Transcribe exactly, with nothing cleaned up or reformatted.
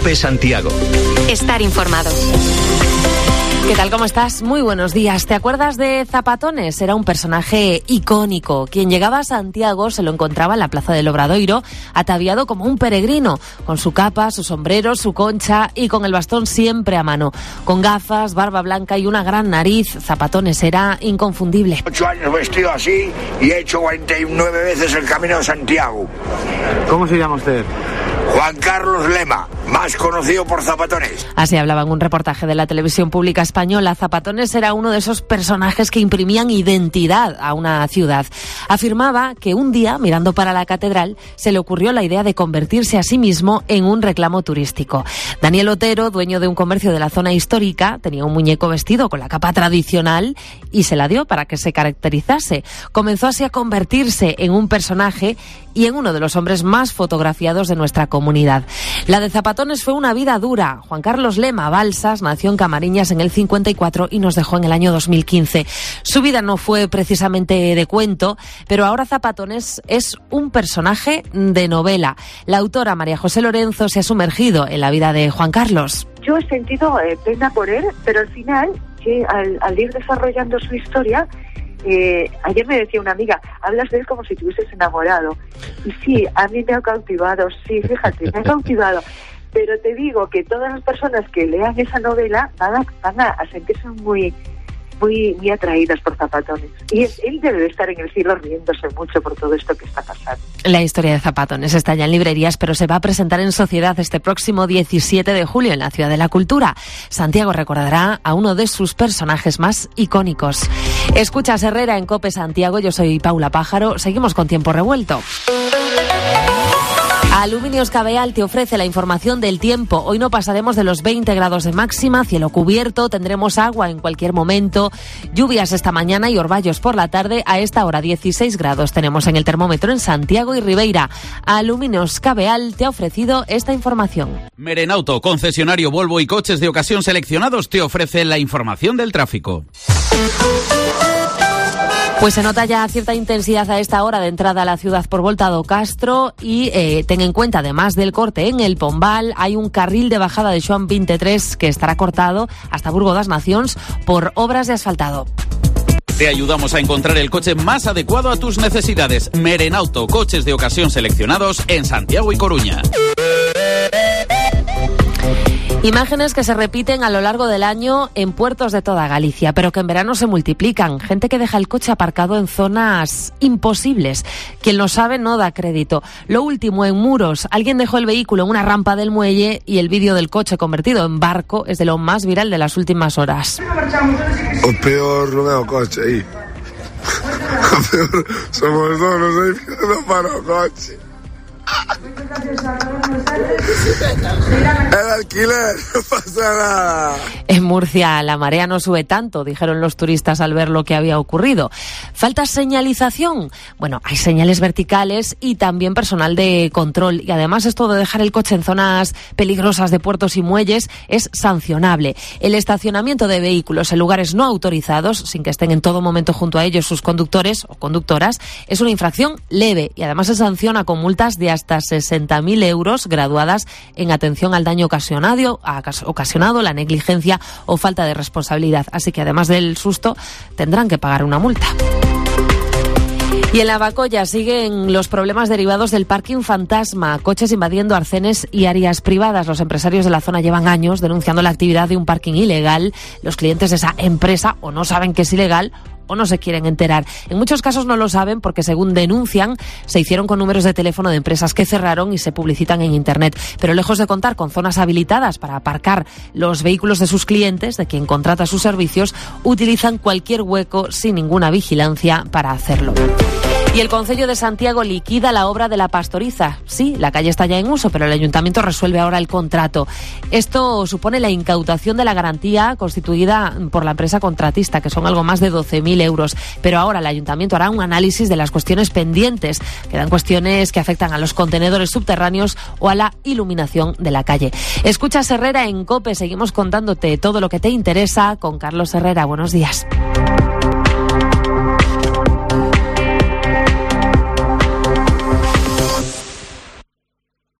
COPE Santiago. Estar informado. ¿Qué tal? ¿Cómo estás? Muy buenos días. ¿Te acuerdas de Zapatones? Era un personaje icónico. Quien llegaba a Santiago se lo encontraba en la plaza del Obradoiro, ataviado como un peregrino, con su capa, su sombrero, su concha y con el bastón siempre a mano. Con gafas, barba blanca y una gran nariz, Zapatones era inconfundible. Ocho años vestido así y he hecho cuarenta y nueve veces el Camino de Santiago. ¿Cómo se llama usted? Juan Carlos Lema, más conocido por Zapatones. Así hablaba en un reportaje de la televisión pública española. Zapatones era uno de esos personajes que imprimían identidad a una ciudad. Afirmaba que un día, mirando para la catedral, se le ocurrió la idea de convertirse a sí mismo en un reclamo turístico. Daniel Otero, dueño de un comercio de la zona histórica, tenía un muñeco vestido con la capa tradicional y se la dio para que se caracterizase. Comenzó así a convertirse en un personaje y en uno de los hombres más fotografiados de nuestra comunidad. La de Zapatones fue una vida dura. Juan Carlos Lema Balsas nació en Camariñas en el cincuenta y cuatro y nos dejó en el año dos mil quince. Su vida no fue precisamente de cuento, pero ahora Zapatones es un personaje de novela. La autora María José Lorenzo se ha sumergido en la vida de Juan Carlos. Yo he sentido eh, pena por él, pero al final, que al, al ir desarrollando su historia, Eh, ayer me decía una amiga, hablas de él como si te hubieses enamorado. Y sí, a mí me ha cautivado, sí, fíjate, me ha cautivado. Pero te digo que todas las personas que lean esa novela van a, van a, a sentirse muy, muy, muy atraídas por Zapatones. Y él, él debe de estar en el cielo riéndose mucho por todo esto que está pasando. La historia de Zapatones está ya en librerías, pero se va a presentar en sociedad este próximo diecisiete de julio en la Ciudad de la Cultura. Santiago recordará a uno de sus personajes más icónicos. Escuchas Herrera en COPE Santiago, yo soy Paula Pájaro. Seguimos con Tiempo Revuelto. Aluminios Cabeal te ofrece la información del tiempo. Hoy no pasaremos de los veinte grados de máxima, cielo cubierto, tendremos agua en cualquier momento, lluvias esta mañana y orvallos por la tarde. A esta hora dieciséis grados tenemos en el termómetro en Santiago y Ribeira. Aluminios Cabeal te ha ofrecido esta información. Merenauto, concesionario Volvo y coches de ocasión seleccionados, te ofrece la información del tráfico. Pues se nota ya cierta intensidad a esta hora de entrada a la ciudad por Volta do Castro y eh, ten en cuenta, además del corte en el Pombal, hay un carril de bajada de Xoán veintitrés que estará cortado hasta Burgo das Nacións por obras de asfaltado. Te ayudamos a encontrar el coche más adecuado a tus necesidades. Merenauto, coches de ocasión seleccionados en Santiago y Coruña. Imágenes que se repiten a lo largo del año en puertos de toda Galicia, pero que en verano se multiplican. Gente que deja el coche aparcado en zonas imposibles. Quien lo sabe no da crédito. Lo último, en Muros, alguien dejó el vehículo en una rampa del muelle y el vídeo del coche convertido en barco es de lo más viral de las últimas horas. O peor non é o coche aí. O peor somos donos aí ficando para o coche. El alquiler, no pasa nada. En Murcia la marea no sube tanto, dijeron los turistas al ver lo que había ocurrido. ¿Falta señalización? Bueno, hay señales verticales y también personal de control. Y además esto de dejar el coche en zonas peligrosas de puertos y muelles es sancionable. El estacionamiento de vehículos en lugares no autorizados, sin que estén en todo momento junto a ellos sus conductores o conductoras, es una infracción leve y además se sanciona con multas de hasta sesenta mil euros graduadas en atención al daño ocasionado, ocasionado, la negligencia o falta de responsabilidad. Así que además del susto tendrán que pagar una multa. Y en la Bacolla siguen los problemas derivados del parking fantasma, coches invadiendo arcenes y áreas privadas. Los empresarios de la zona llevan años denunciando la actividad de un parking ilegal. Los clientes de esa empresa o no saben que es ilegal o no se quieren enterar. En muchos casos no lo saben porque, según denuncian, se hicieron con números de teléfono de empresas que cerraron y se publicitan en Internet. Pero lejos de contar con zonas habilitadas para aparcar los vehículos de sus clientes, de quien contrata sus servicios, utilizan cualquier hueco sin ninguna vigilancia para hacerlo. Y el Concello de Santiago liquida la obra de la Pastoriza. Sí, la calle está ya en uso, pero el Ayuntamiento resuelve ahora el contrato. Esto supone la incautación de la garantía constituida por la empresa contratista, que son algo más de doce mil euros. Pero ahora el Ayuntamiento hará un análisis de las cuestiones pendientes. Quedan cuestiones que afectan a los contenedores subterráneos o a la iluminación de la calle. Escuchas Herrera en COPE. Seguimos contándote todo lo que te interesa con Carlos Herrera. Buenos días.